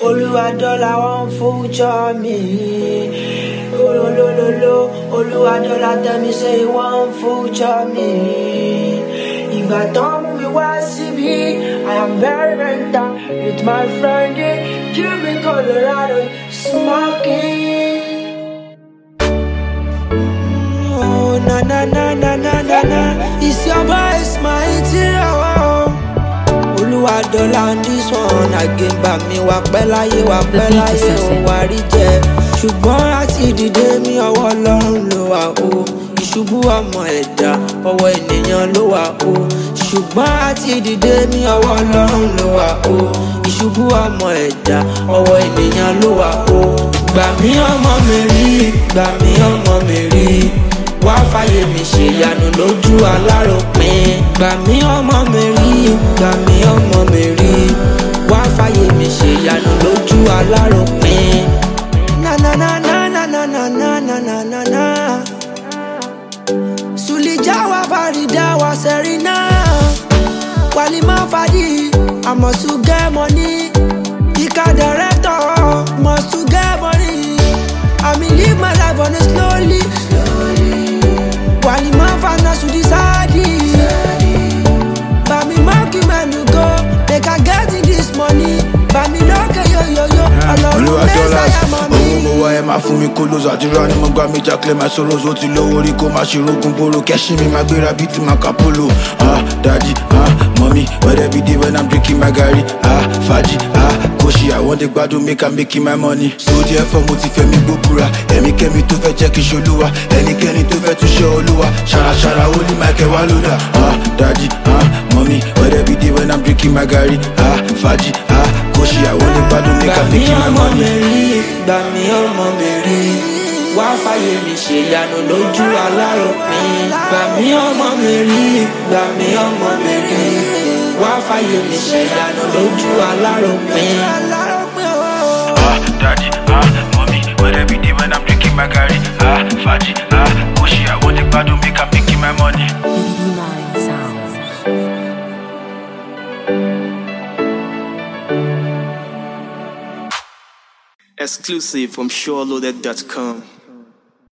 Oluwadola won't future me. Olololo, Oluwadola tell me say he won't future me. Ìgbà tán mú mi wá síbí, I am very very down with my friend in Cuba, Colorado, smoking. Oh na na na na na na na, it's your boy, it's my interior. Oluwadola on this one again, bá mi wá pẹ́ láyé ó wá rí jẹ. Ṣùgbọ́n láti dìde mi ọwọ́ Ọlọ́run ló wà o. Ìṣubú ọmọ ẹ̀dá ọwọ́ ènìyàn ló wà o. Ṣùgbọ́n láti dìde mi ọwọ́ Ọlọ́run ló wà o. Ìṣubú ọmọ ẹ̀dá ọwọ́ ènìyàn ló wà o. Gbà mí ọmọ mi rí, gbà mí ọmọ mi rí. Wá fàyè mi ṣe ìyanu lójú aláròpin. Gbà mí ọmọ mi rí, gbà mí ọmọ mi rí. Wá fàyè mi ṣe ìyanu lójú aláròpin. Na na na na na na na na na na na na. Sulija wa Farida wa Serena. Walima Fadi, I must to get money. Ika director, must to get money. I mean live my life on a slowly. Walima Fana to decide. But me monkey man you go, they can get in this money. But me look at yo. Oluwadola, mo wá ẹ máa fún mi kó lóso àdúrà ni mo gbà mí jákèlè máa sọ̀rọ̀ ó ti lówó rí kó máa ṣe rógun boro kẹ́sìn mi máa gbéra bíi ti Macapolo. Daddy, mommy, but every day when I'm drinking my garri, Faji, Koshi, I want the gbádùn make I'm making my money. So therefore mo ti fẹ́ mi gbóbura, ẹnikẹ́ni tó fẹ́ jẹ́ kí n ṣolúwa, ẹnikẹ́ni tó fẹ́ tún ṣe olúwa, ṣàràṣàrà ó ní Michael wá lódà. Daddy, mommy, but every day when I'm drinking my garri, Faji, Koshi, I want the gbádùn make I'm making my money. Gbà mí ọmọ mi rí, wá fàyè mi ṣe ìyanu lójú aláròpin. Gbà mí ọmọ mi rí, gbà mí ọmọ mi rí. Wá fàyè mi ṣe ìyanu lójú aláròpin. Daddy, mommy, but every day when I'm drinking my garri, Faji, Koshi, I want the gbádùn make I'm making my money. Exclusive from SureLoaded.com.